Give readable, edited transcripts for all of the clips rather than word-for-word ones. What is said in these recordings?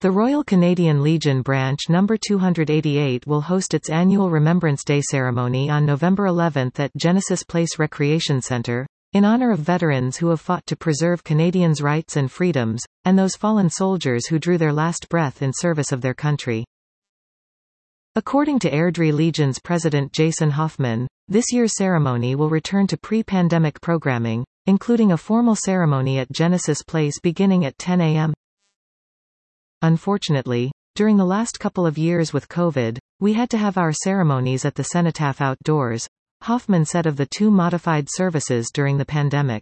The Royal Canadian Legion Branch No. 288 will host its annual Remembrance Day ceremony on November 11 at Genesis Place Recreation Centre, in honour of veterans who have fought to preserve Canadians' rights and freedoms, and those fallen soldiers who drew their last breath in service of their country. According to Airdrie Legion's president Jason Hoffman, this year's ceremony will return to pre-pandemic programming, including a formal ceremony at Genesis Place beginning at 10 a.m. Unfortunately, during the last couple of years with COVID, we had to have our ceremonies at the Cenotaph outdoors, Hoffman said of the two modified services during the pandemic.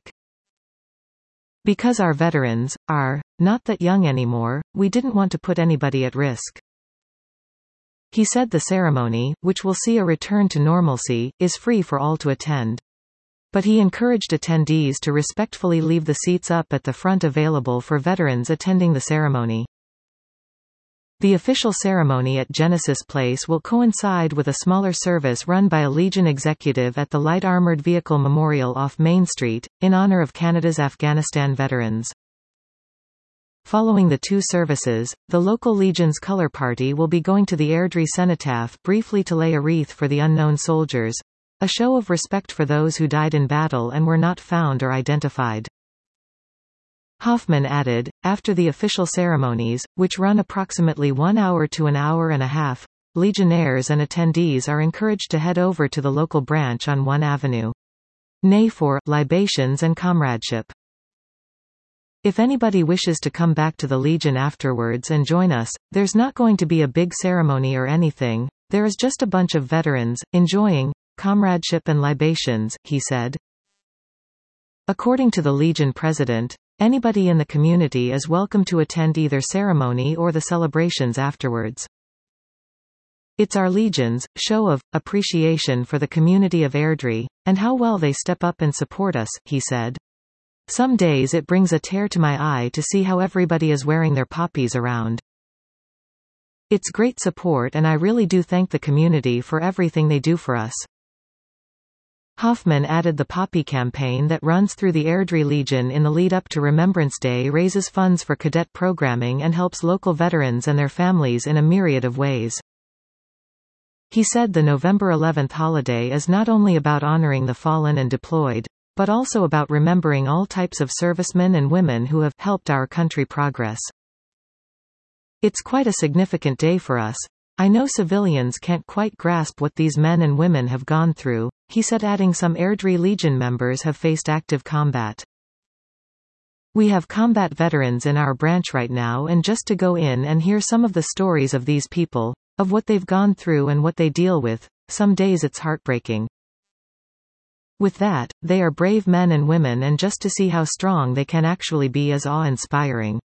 Because our veterans are not that young anymore, we didn't want to put anybody at risk. He said the ceremony, which will see a return to normalcy, is free for all to attend. But he encouraged attendees to respectfully leave the seats up at the front available for veterans attending the ceremony. The official ceremony at Genesis Place will coincide with a smaller service run by a Legion executive at the Light Armoured Vehicle Memorial off Main Street, in honour of Canada's Afghanistan veterans. Following the two services, the local Legion's Colour Party will be going to the Airdrie Cenotaph briefly to lay a wreath for the unknown soldiers, a show of respect for those who died in battle and were not found or identified. Hoffman added, after the official ceremonies, which run approximately 1 hour to an hour and a half, Legionnaires and attendees are encouraged to head over to the local branch on 1 Avenue. Nay for libations and comradeship. If anybody wishes to come back to the Legion afterwards and join us, there's not going to be a big ceremony or anything, there is just a bunch of veterans, enjoying comradeship and libations, he said. According to the Legion president, anybody in the community is welcome to attend either ceremony or the celebrations afterwards. It's our Legion's show of appreciation for the community of Airdrie, and how well they step up and support us, he said. Some days it brings a tear to my eye to see how everybody is wearing their poppies around. It's great support and I really do thank the community for everything they do for us. Hoffman added the Poppy campaign that runs through the Airdrie Legion in the lead-up to Remembrance Day raises funds for cadet programming and helps local veterans and their families in a myriad of ways. He said the November 11th holiday is not only about honoring the fallen and deployed, but also about remembering all types of servicemen and women who have helped our country progress. It's quite a significant day for us. I know civilians can't quite grasp what these men and women have gone through, he said, adding some Airdrie Legion members have faced active combat. We have combat veterans in our branch right now, and just to go in and hear some of the stories of these people, of what they've gone through and what they deal with, some days it's heartbreaking. With that, they are brave men and women, and just to see how strong they can actually be is awe-inspiring.